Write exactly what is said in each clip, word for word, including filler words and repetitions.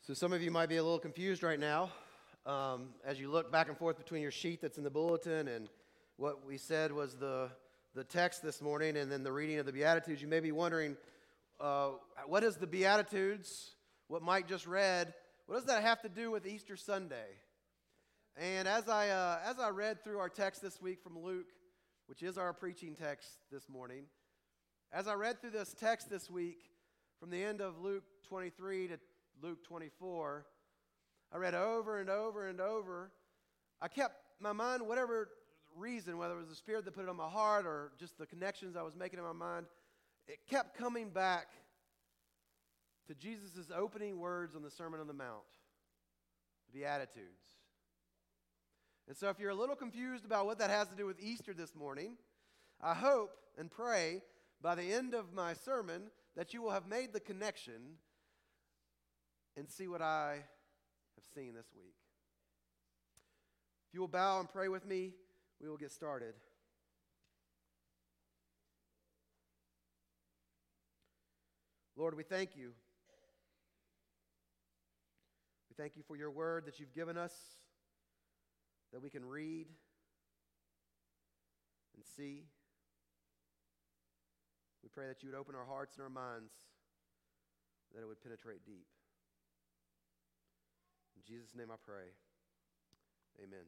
So some of you might be a little confused right now um, as you look back and forth between your sheet that's in the bulletin and what we said was the, the text this morning and then the reading of the Beatitudes. You may be wondering, uh, what is the Beatitudes, what Mike just read, what does that have to do with Easter Sunday? And as I, uh, as I read through our text this week from Luke, which is our preaching text this morning, as I read through this text this week from the end of Luke twenty-three to Luke twenty-four, I read over and over and over. I kept my mind, whatever reason, whether it was the Spirit that put it on my heart or just the connections I was making in my mind, it kept coming back to Jesus' opening words on the Sermon on the Mount, the Beatitudes. And so if you're a little confused about what that has to do with Easter this morning, I hope and pray by the end of my sermon that you will have made the connection and see what I have seen this week. If you will bow and pray with me, we will get started. Lord, we thank you. We thank you for your word that you've given us, that we can read and see. We pray that you would open our hearts and our minds, that it would penetrate deep. In Jesus' name I pray. Amen.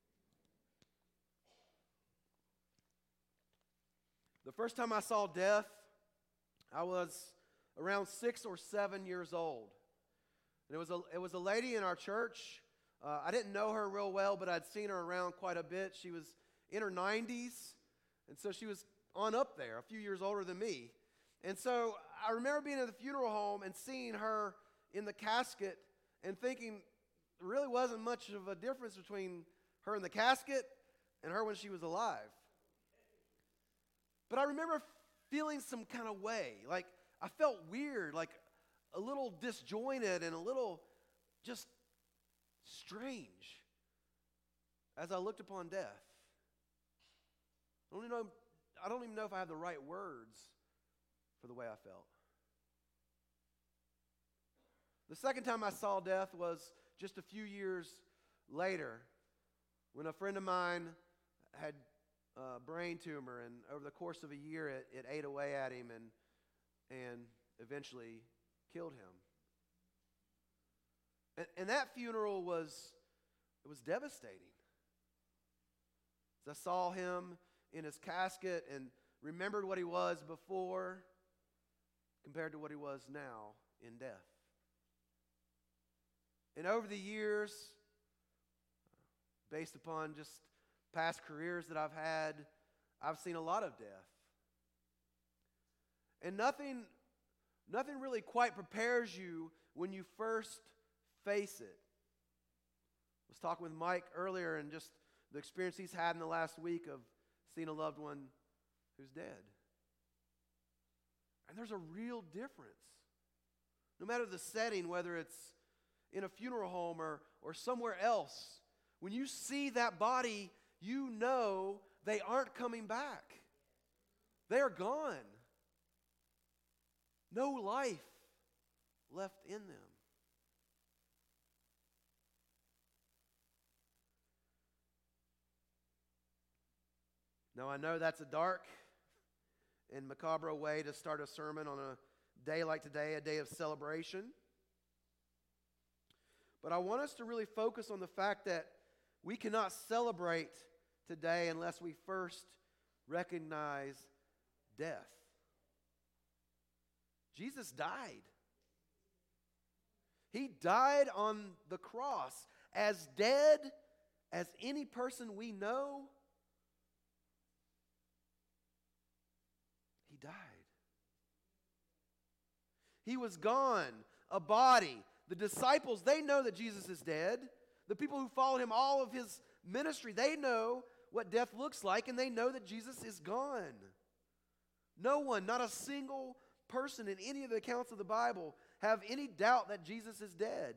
The first time I saw death, I was around six or seven years old. And it was a, it was a lady in our church. Uh, I didn't know her real well, but I'd seen her around quite a bit. She was in her nineties, and so she was on up there, a few years older than me. And so I remember being at the funeral home and seeing her in the casket and thinking there really wasn't much of a difference between her in the casket and her when she was alive. But I remember feeling some kind of way, like I felt weird, like a little disjointed and a little just strange as I looked upon death. I don't even know, I don't even know if I have the right words for the way I felt. The second time I saw death was just a few years later when a friend of mine had a brain tumor, and over the course of a year it, it ate away at him and, and eventually killed him. And, and that funeral was, it was devastating. As I saw him in his casket and remembered what he was before compared to what he was now in death. And over the years, based upon just past careers that I've had, I've seen a lot of death. And nothing, nothing really quite prepares you when you first face it. I was talking with Mike earlier and just the experience he's had in the last week of seeing a loved one who's dead. And there's a real difference. No matter the setting, whether it's in a funeral home or, or somewhere else, when you see that body, you know they aren't coming back. They are gone. No life left in them. Now, I know that's a dark and macabre way to start a sermon on a day like today, a day of celebration. But I want us to really focus on the fact that we cannot celebrate today unless we first recognize death. Jesus died. He died on the cross as dead as any person we know. He died. He was gone, a body. The disciples, they know that Jesus is dead. The people who followed him all of his ministry, they know what death looks like, and they know that Jesus is gone. No one, not a single person in any of the accounts of the Bible, have any doubt that Jesus is dead.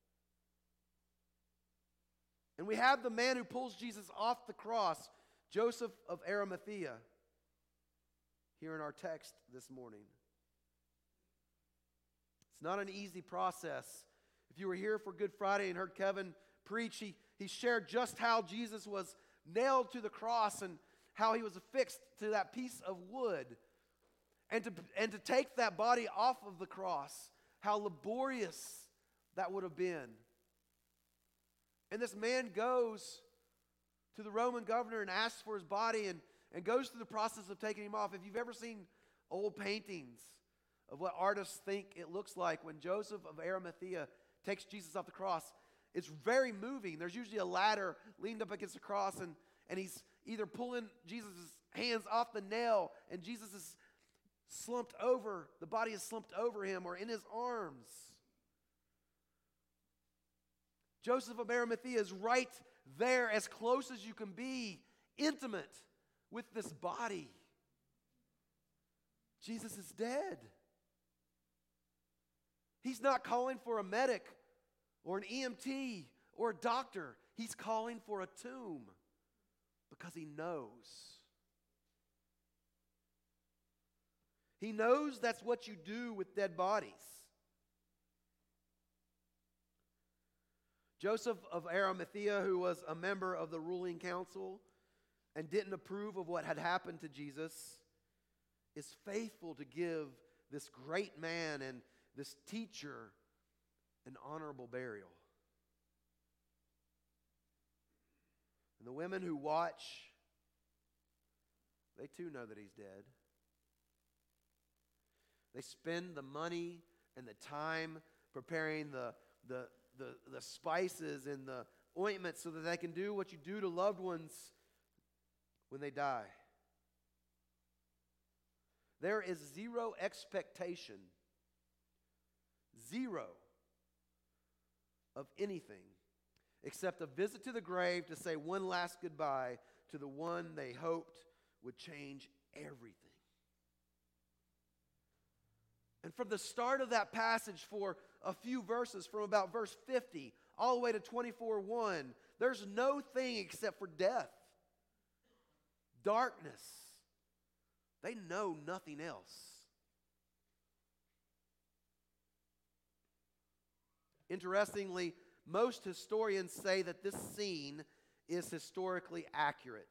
And we have the man who pulls Jesus off the cross, Joseph of Arimathea, here in our text this morning. It's not an easy process. If you were here for Good Friday and heard Kevin preach, he, he shared just how Jesus was nailed to the cross and how he was affixed to that piece of wood. And to, and to take that body off of the cross, how laborious that would have been. And this man goes to the Roman governor and asks for his body and, and goes through the process of taking him off. If you've ever seen old paintings of what artists think it looks like when Joseph of Arimathea takes Jesus off the cross, it's very moving. There's usually a ladder leaned up against the cross, and, and he's either pulling Jesus' hands off the nail, and Jesus is slumped over, the body is slumped over him or in his arms. Joseph of Arimathea is right there, as close as you can be, intimate with this body. Jesus is dead. He's not calling for a medic or an E M T or a doctor. He's calling for a tomb because he knows. He knows that's what you do with dead bodies. Joseph of Arimathea, who was a member of the ruling council and didn't approve of what had happened to Jesus, is faithful to give this great man and this teacher an honorable burial. And the women who watch, they too know that he's dead. They spend the money and the time preparing the, the, the, the spices and the ointment so that they can do what you do to loved ones when they die. There is zero expectation, zero, of anything except a visit to the grave to say one last goodbye to the one they hoped would change everything. And from the start of that passage, for a few verses, from about verse fifty all the way to twenty-four one, there's no thing except for death, darkness. They know nothing else. Interestingly, most historians say that this scene is historically accurate.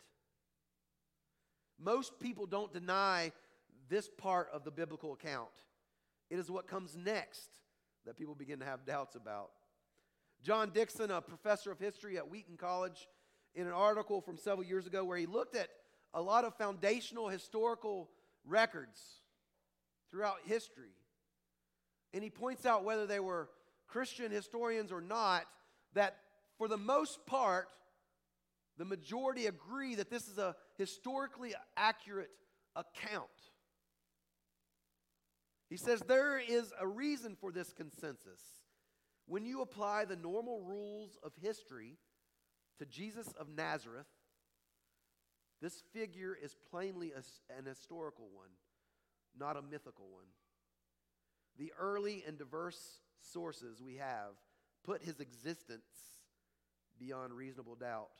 Most people don't deny this part of the biblical account. It is what comes next that people begin to have doubts about. John Dixon, a professor of history at Wheaton College, in an article from several years ago where he looked at a lot of foundational historical records throughout history, and he points out, whether they were Christian historians or not, that for the most part, the majority agree that this is a historically accurate account. He says there is a reason for this consensus. When you apply the normal rules of history to Jesus of Nazareth, this figure is plainly a, an historical one, not a mythical one. The early and diverse sources we have put his existence beyond reasonable doubt.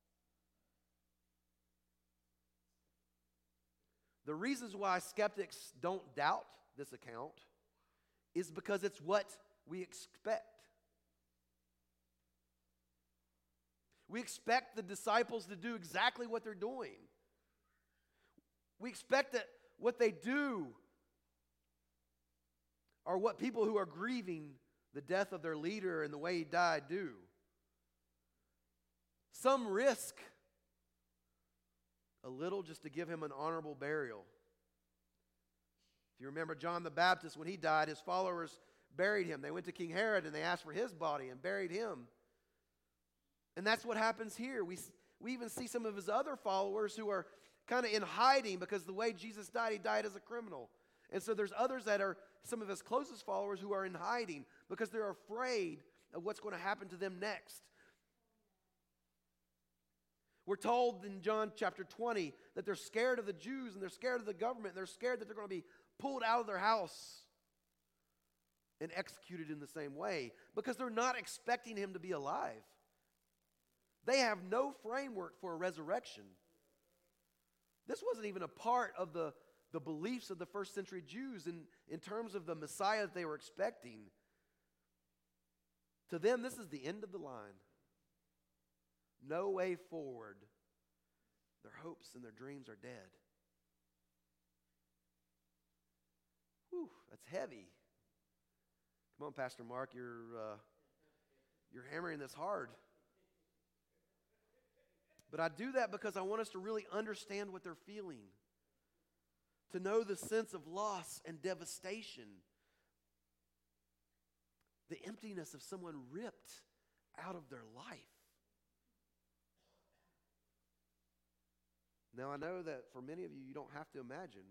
The reasons why skeptics don't doubt this account is because it's what we expect. We expect the disciples to do exactly what they're doing. We expect that what they do are what people who are grieving the death of their leader and the way he died do. Some risk a little just to give him an honorable burial. If you remember John the Baptist, when he died, his followers buried him. They went to King Herod and they asked for his body and buried him. And that's what happens here. We, we even see some of his other followers who are kind of in hiding because the way Jesus died, he died as a criminal. And so there's others that are some of his closest followers who are in hiding because they're afraid of what's going to happen to them next. We're told in John chapter twenty that they're scared of the Jews and they're scared of the government. And they're scared that they're going to be pulled out of their house and executed in the same way because they're not expecting him to be alive. They have no framework for a resurrection. This wasn't even a part of the, the beliefs of the first century Jews in, in terms of the Messiah that they were expecting. To them, this is the end of the line. No way forward. Their hopes and their dreams are dead. Whew, that's heavy. Come on, Pastor Mark, you're, uh, you're hammering this hard. But I do that because I want us to really understand what they're feeling. To know the sense of loss and devastation. The emptiness of someone ripped out of their life. Now, I know that for many of you, you don't have to imagine.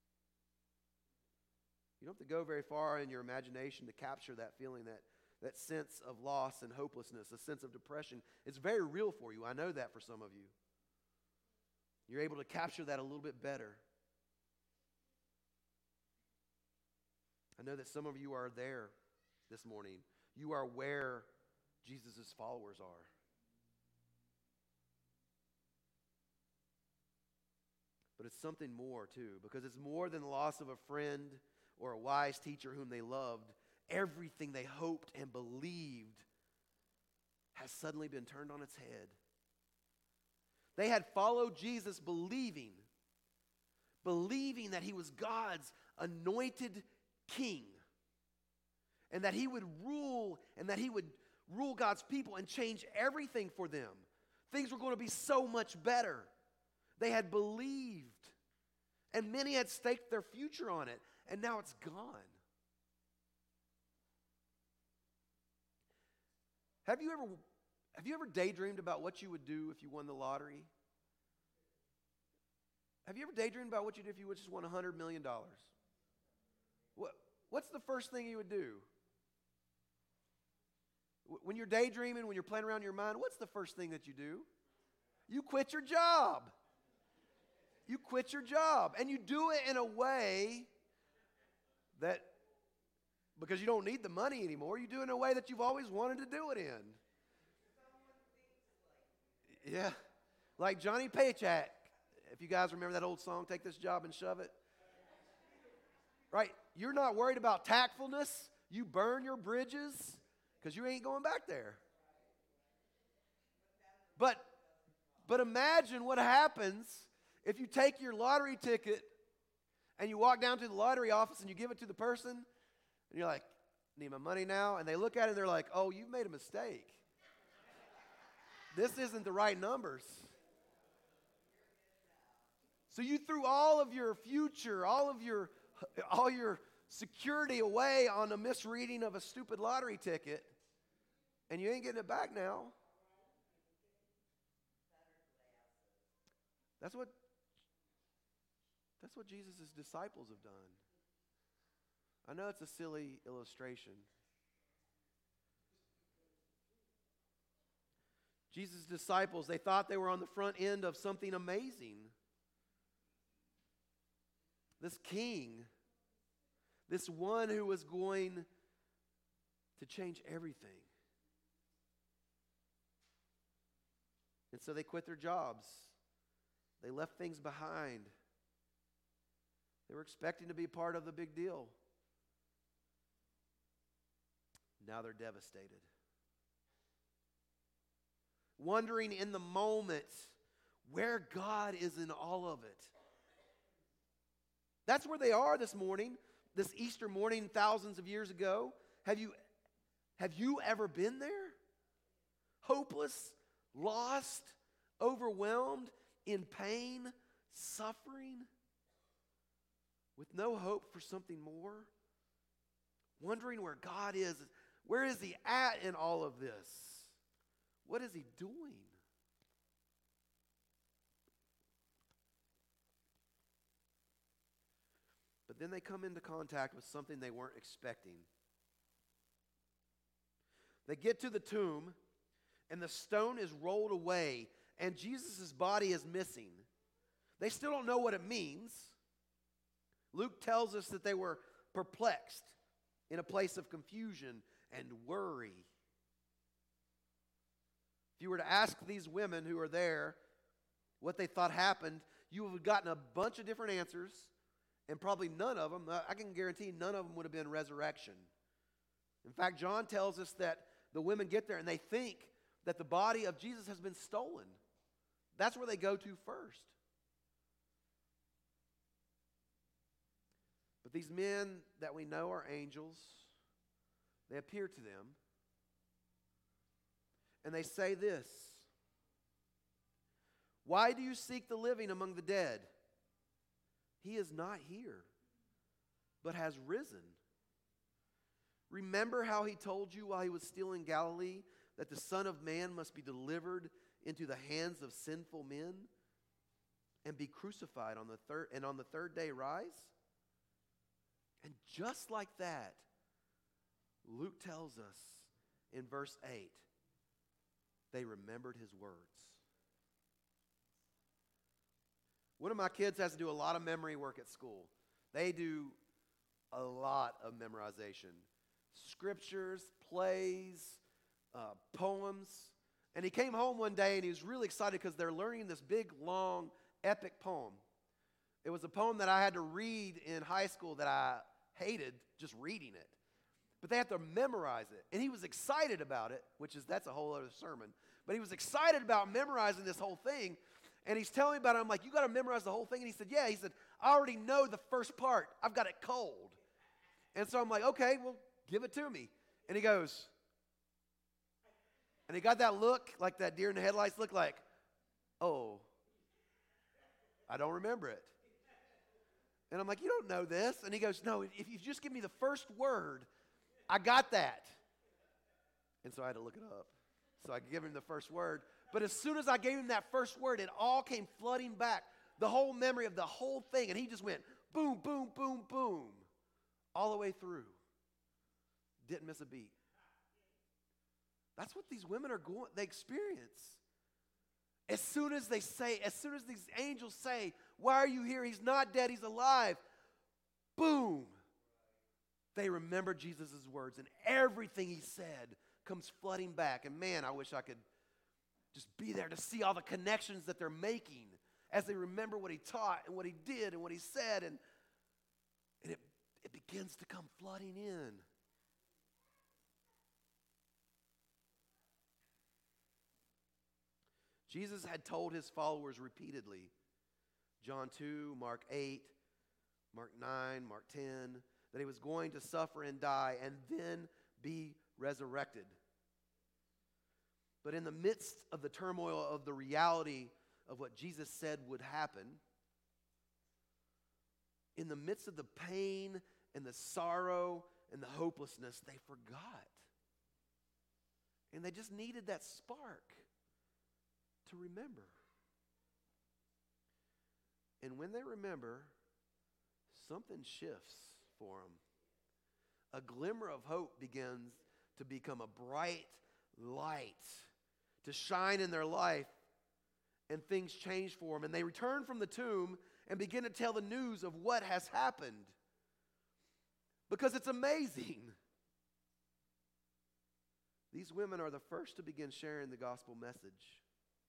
You don't have to go very far in your imagination to capture that feeling, that, that sense of loss and hopelessness, a sense of depression. It's very real for you. I know that for some of you. You're able to capture that a little bit better. I know that some of you are there this morning. You are where Jesus' followers are. But it's something more too, because it's more than the loss of a friend or a wise teacher whom they loved. Everything they hoped and believed has suddenly been turned on its head. They had followed Jesus believing, believing that he was God's anointed king, and that he would rule, and that he would rule God's people and change everything for them. Things were going to be so much better. They had believed, and many had staked their future on it, and now it's gone. Have you ever, have you ever daydreamed about what you would do if you won the lottery? Have you ever daydreamed about what you'd do if you just won one hundred million dollars? What, what's the first thing you would do? When you're daydreaming, when you're playing around in your mind, what's the first thing that you do? You quit your job. You quit your job, and you do it in a way that, because you don't need the money anymore, you do it in a way that you've always wanted to do it in. Yeah, like Johnny Paycheck. If you guys remember that old song, Take This Job and Shove It. Right, you're not worried about tactfulness. You burn your bridges because you ain't going back there. But, but imagine what happens if you take your lottery ticket and you walk down to the lottery office and you give it to the person, and you're like, need my money now? And they look at it and they're like, oh, you've made a mistake. This isn't the right numbers. So you threw all of your future, all of your, all your security away on a misreading of a stupid lottery ticket, and you ain't getting it back now. That's what That's what Jesus' disciples have done. I know it's a silly illustration. Jesus' disciples, they thought they were on the front end of something amazing. This king, this one who was going to change everything. And so they quit their jobs. They left things behind. They were expecting to be part of the big deal. Now they're devastated. Wondering in the moment where God is in all of it. That's where they are this morning, this Easter morning thousands of years ago. Have you, have you ever been there? Hopeless, lost, overwhelmed, in pain, suffering, with no hope for something more? Wondering where God is. Where is he at in all of this? What is he doing? But then they come into contact with something they weren't expecting. They get to the tomb, and the stone is rolled away, and Jesus' body is missing. They still don't know what it means. Luke tells us that they were perplexed, in a place of confusion and worry. If you were to ask these women who are there what they thought happened, you would have gotten a bunch of different answers, and probably none of them, I can guarantee none of them would have been resurrection. In fact, John tells us that the women get there and they think that the body of Jesus has been stolen. That's where they go to first. But these men that we know are angels, they appear to them, and they say this: "Why do you seek the living among the dead? He is not here, but has risen. Remember how he told you while he was still in Galilee that the Son of Man must be delivered into the hands of sinful men and be crucified on the third and on the third day rise?" And just like that, Luke tells us in verse eight, they remembered his words. One of my kids has to do a lot of memory work at school. They do a lot of memorization. Scriptures, plays, uh, poems. And he came home one day and he was really excited because they're learning this big, long, epic poem. It was a poem that I had to read in high school that I hated just reading it. But they have to memorize it. And he was excited about it, which is, that's a whole other sermon. But he was excited about memorizing this whole thing. And he's telling me about it. I'm like, "You got to memorize the whole thing?" And he said, "Yeah." He said, "I already know the first part. I've got it cold." And so I'm like, "Okay, well, give it to me." And he goes, and he got that look, like that deer in the headlights look, like, "Oh, I don't remember it." And I'm like, "You don't know this." And he goes, "No, if you just give me the first word, I got that." And so I had to look it up. So I gave him the first word. But as soon as I gave him that first word, it all came flooding back. The whole memory of the whole thing. And he just went boom, boom, boom, boom, all the way through. Didn't miss a beat. That's what these women are going, they experience. As soon as they say, as soon as these angels say, "Why are you here? He's not dead, he's alive." Boom. They remember Jesus' words, and everything he said comes flooding back. And man, I wish I could just be there to see all the connections that they're making as they remember what he taught and what he did and what he said. And, and it, it begins to come flooding in. Jesus had told his followers repeatedly, John two, Mark eight, Mark nine, Mark ten, that he was going to suffer and die and then be resurrected. But in the midst of the turmoil of the reality of what Jesus said would happen, in the midst of the pain and the sorrow and the hopelessness, they forgot. And they just needed that spark to remember. And when they remember, something shifts for them. A glimmer of hope begins to become a bright light to shine in their life, and things change for them. And they return from the tomb and begin to tell the news of what has happened. Because it's amazing. These women are the first to begin sharing the gospel message.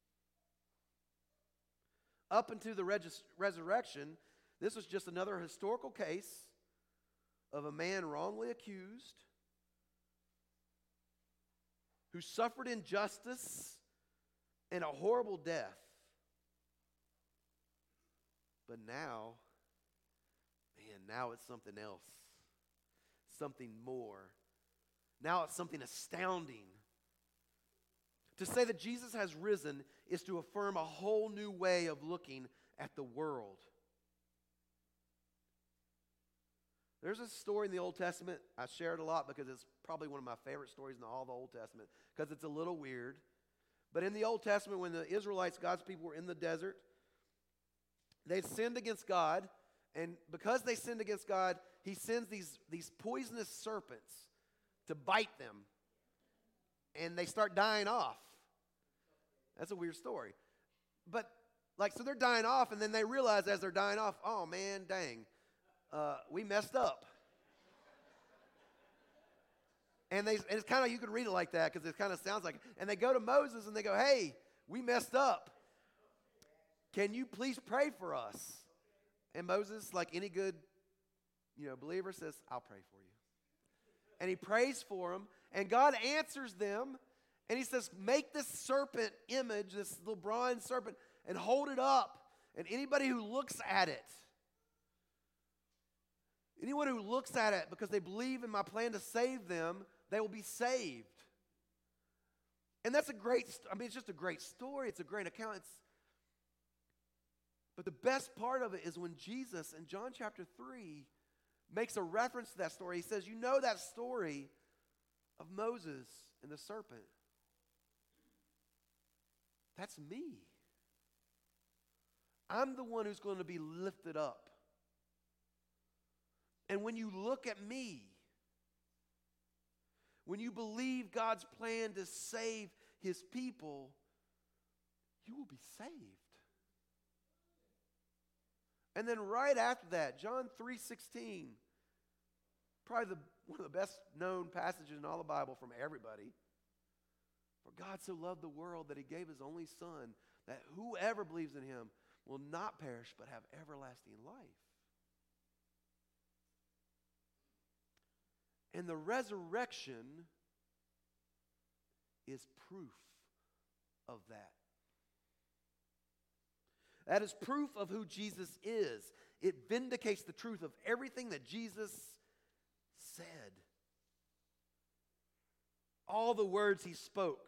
Up until the regis- resurrection, this was just another historical case of a man wrongly accused who suffered injustice and a horrible death. But now, man, now it's something else. Something more. Now it's something astounding. To say that Jesus has risen is to affirm a whole new way of looking at the world. There's a story in the Old Testament. I share it a lot because it's probably one of my favorite stories in all the Old Testament because it's a little weird. But in the Old Testament, when the Israelites, God's people, were in the desert, they sinned against God. And because they sinned against God, he sends these, these poisonous serpents to bite them. And they start dying off. That's a weird story. But, like, so they're dying off, and then they realize as they're dying off, oh, man, dang. Uh, we messed up. And, they, and it's kind of, you can read it like that because it kind of sounds like it. And they go to Moses and they go, "Hey, we messed up. Can you please pray for us?" And Moses, like any good, you know, believer, says, "I'll pray for you." And he prays for them, And God answers them, and he says, make this serpent image, this little bronze serpent, and hold it up. And anybody who looks at it, anyone who looks at it because they believe in my plan to save them, they will be saved. And that's a great, I mean, it's just a great story. It's a great account. It's, but the best part of it is when Jesus, in John chapter three, makes a reference to that story. He says, you know that story of Moses and the serpent. That's me. I'm the one who's going to be lifted up. And when you look at me, when you believe God's plan to save his people, you will be saved. And then right after that, John three sixteen, probably the, one of the best known passages in all the Bible from everybody. For God so loved the world that he gave his only son, that whoever believes in him will not perish but have everlasting life. And the resurrection is proof of that. That is proof of who Jesus is. It vindicates the truth of everything that Jesus said. All the words he spoke.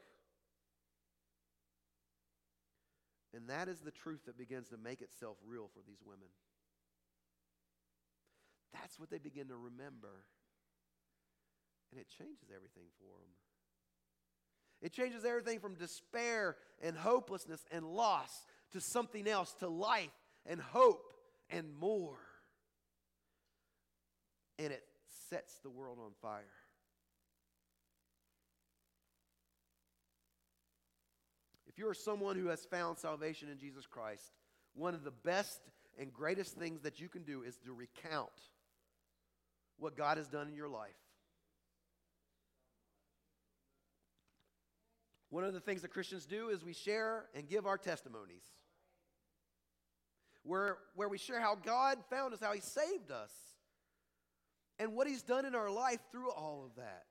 And that is the truth that begins to make itself real for these women. That's what they begin to remember. And it changes everything for them. It changes everything from despair and hopelessness and loss to something else, to life and hope and more. And it sets the world on fire. If you are someone who has found salvation in Jesus Christ, one of the best and greatest things that you can do is to recount what God has done in your life. One of the things that Christians do is we share and give our testimonies. Where, where we share how God found us, how he saved us, and what he's done in our life through all of that.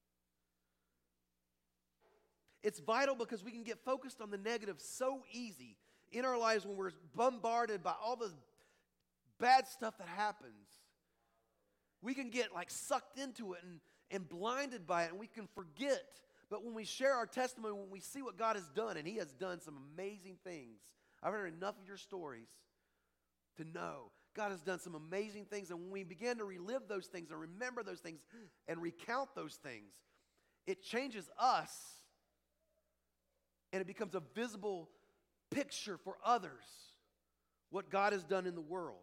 It's vital because we can get focused on the negative so easy in our lives when we're bombarded by all the bad stuff that happens. We can get like sucked into it and, and blinded by it, and we can forget. But when we share our testimony, when we see what God has done, and he has done some amazing things. I've heard enough of your stories to know God has done some amazing things. And when we begin to relive those things and remember those things and recount those things, it changes us. And it becomes a visible picture for others what God has done in the world.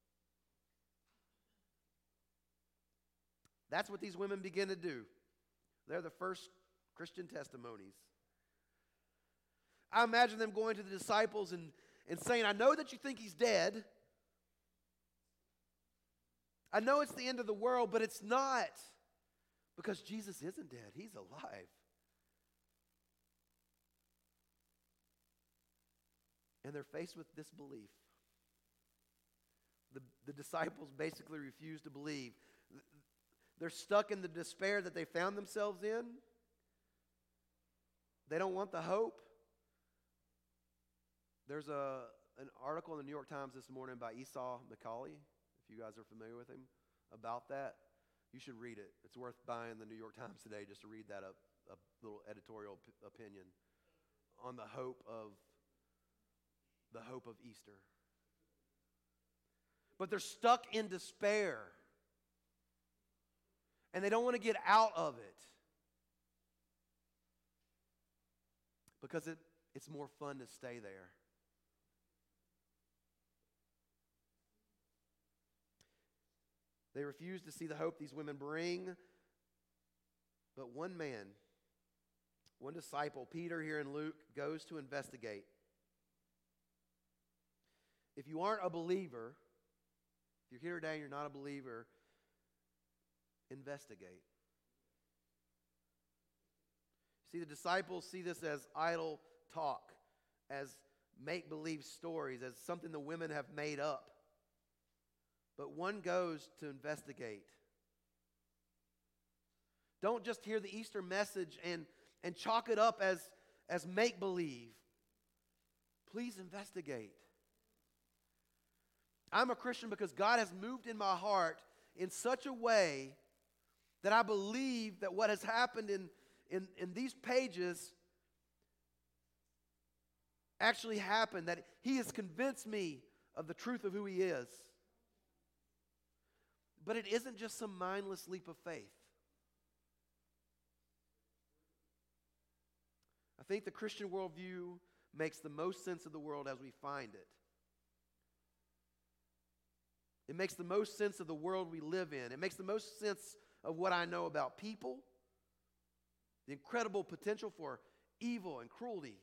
That's what these women begin to do. They're the first Christian testimonies. I imagine them going to the disciples and, and saying, I know that you think he's dead. I know it's the end of the world, but it's not. Because Jesus isn't dead. He's alive. And they're faced with disbelief. The, the disciples basically refuse to believe. They're stuck in the despair that they found themselves in. They don't want the hope. There's a, an article in the New York Times this morning by Esau McCaulley, if you guys are familiar with him, about that. You should read it. It's worth buying the New York Times today just to read that a, a little editorial p- opinion on the hope of the hope of Easter. But they're stuck in despair. And they don't want to get out of it. Because it, it's more fun to stay there. They refuse to see the hope these women bring. But one man, one disciple, Peter here in Luke, goes to investigate. If you aren't a believer, if you're here today and you're not a believer, investigate. See, the disciples see this as idle talk, as make-believe stories, as something the women have made up. But one goes to investigate. Don't just hear the Easter message and, and chalk it up as, as make-believe. Please investigate. I'm a Christian because God has moved in my heart in such a way that I believe that what has happened in, in, in these pages actually happened, that He has convinced me of the truth of who He is. But it isn't just some mindless leap of faith. I think the Christian worldview makes the most sense of the world as we find it. It makes the most sense of the world we live in. It makes the most sense of what I know about people, the incredible potential for evil and cruelty,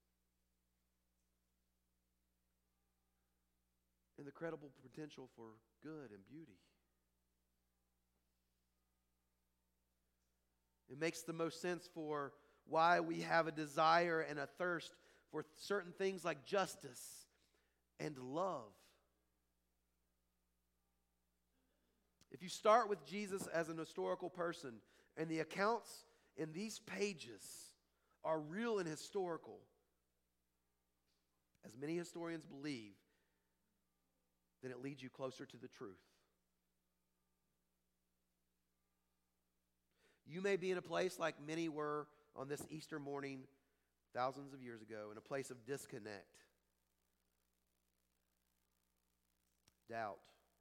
and the credible potential for good and beauty. It makes the most sense for why we have a desire and a thirst for certain things like justice and love. If you start with Jesus as an historical person, and the accounts in these pages are real and historical, as many historians believe, then it leads you closer to the truth. You may be in a place like many were on this Easter morning thousands of years ago, in a place of disconnect, doubt.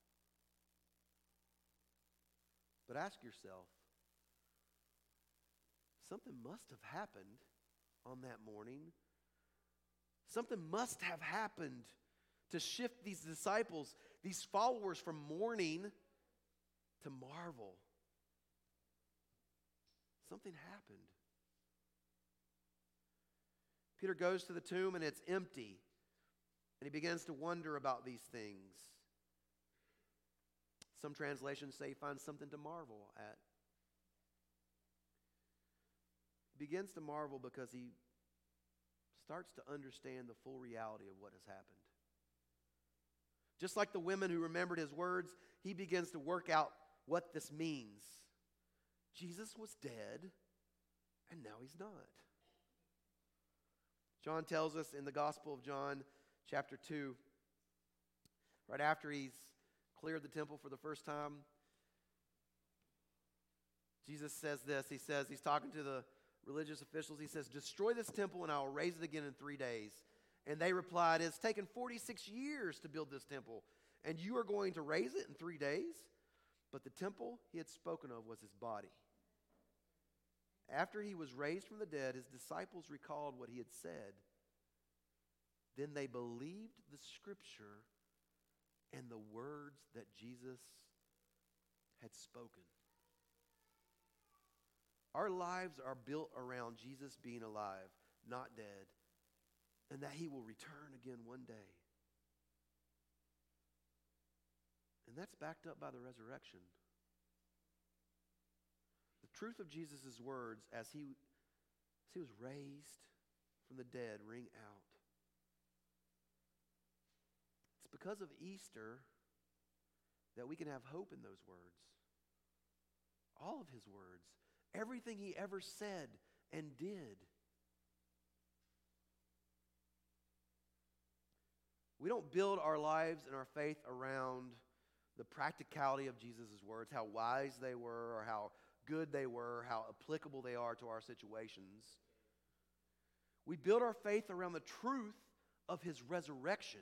But ask yourself, something must have happened on that morning. Something must have happened to shift these disciples, these followers, from mourning to marvel. Something happened. Peter goes to the tomb and it's empty, and he begins to wonder about these things. Some translations say he finds something to marvel at. He begins to marvel because he starts to understand the full reality of what has happened. Just like the women who remembered his words, he begins to work out what this means. Jesus was dead, and now he's not. John tells us in the Gospel of John, chapter two, right after he's cleared the temple for the first time, Jesus says this. He says, he's talking to the religious officials. He says, "Destroy this temple and I will raise it again in three days. And they replied, "It's taken forty-six years to build this temple, and you are going to raise it in three days? But the temple he had spoken of was his body. After he was raised from the dead, his disciples recalled what he had said. Then they believed the scripture and the words that Jesus had spoken." Our lives are built around Jesus being alive, not dead, and that he will return again one day. And that's backed up by the resurrection. The truth of Jesus' words as he, as he was raised from the dead ring out. It's because of Easter that we can have hope in those words. All of his words. Everything he ever said and did. We don't build our lives and our faith around the practicality of Jesus' words, how wise they were, or how good they were, how applicable they are to our situations. We build our faith around the truth of his resurrection.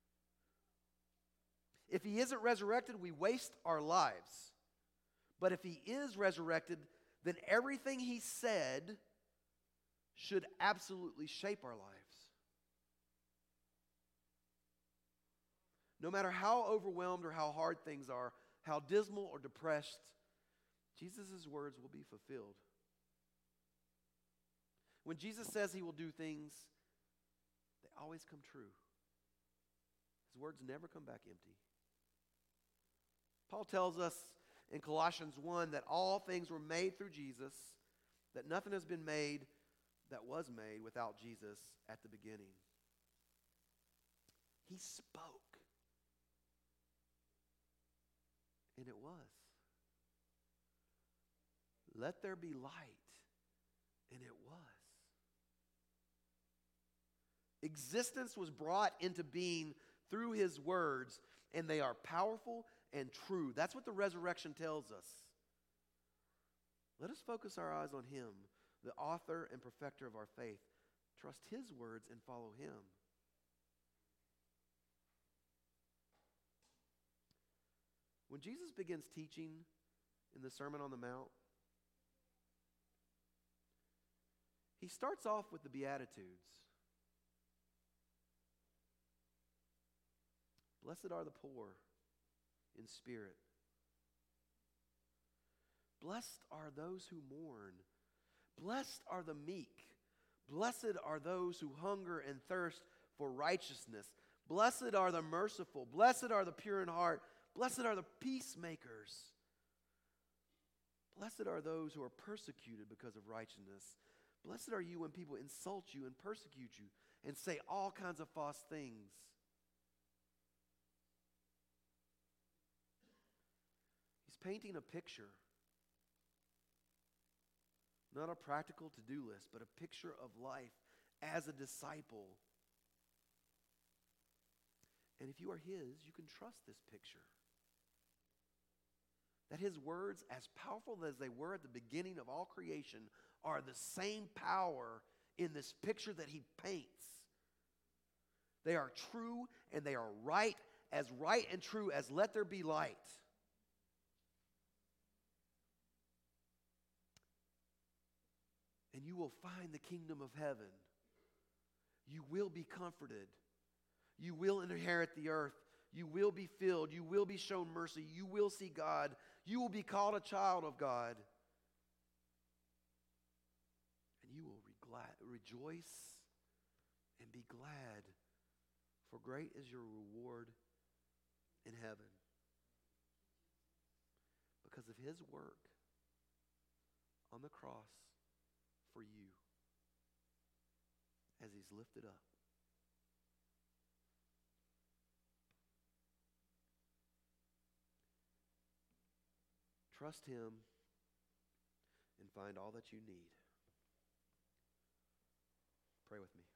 If he isn't resurrected, we waste our lives. But if he is resurrected, then everything he said should absolutely shape our lives. No matter how overwhelmed or how hard things are, how dismal or depressed, Jesus' words will be fulfilled. When Jesus says he will do things, they always come true. His words never come back empty. Paul tells us in Colossians one that all things were made through Jesus, that nothing has been made that was made without Jesus at the beginning. He spoke, and it was. let there be light. And it was. Existence was brought into being through his words, and they are powerful and true. That's what the resurrection tells us. Let us focus our eyes on him, the author and perfecter of our faith. Trust his words and follow him. When Jesus begins teaching in the Sermon on the Mount, he starts off with the Beatitudes. Blessed are the poor in spirit. Blessed are those who mourn. Blessed are the meek. Blessed are those who hunger and thirst for righteousness. Blessed are the merciful. Blessed are the pure in heart. Blessed are the peacemakers. Blessed are those who are persecuted because of righteousness. Blessed are you when people insult you and persecute you and say all kinds of false things. He's painting a picture. Not a practical to-do list, but a picture of life as a disciple. And if you are his, you can trust this picture. That his words, as powerful as they were at the beginning of all creation, are the same power in this picture that he paints. They are true and they are right, as right and true as let there be light. And you will find the kingdom of heaven. You will be comforted. You will inherit the earth. You will be filled. You will be shown mercy. You will see God. You will be called a child of God. And you will re- glad, rejoice and be glad, for great is your reward in heaven. Because of his work on the cross for you as he's lifted up. Trust him and find all that you need. Pray with me.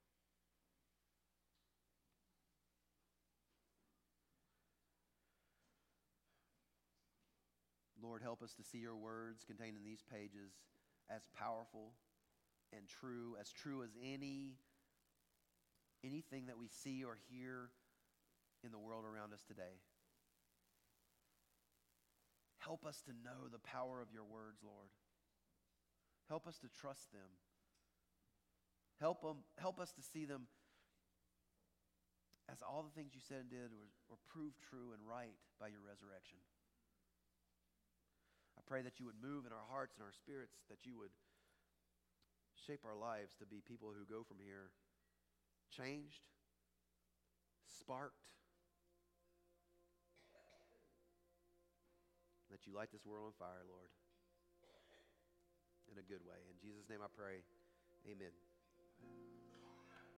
Lord, help us to see your words contained in these pages as powerful and true, as true as any anything that we see or hear in the world around us today. Help us to know the power of your words, Lord. Help us to trust them. Help them, help us to see them as all the things you said and did were, were proved true and right by your resurrection. I pray that you would move in our hearts and our spirits, that you would shape our lives to be people who go from here changed, sparked, that you light this world on fire, Lord, in a good way. In Jesus' name I pray, amen.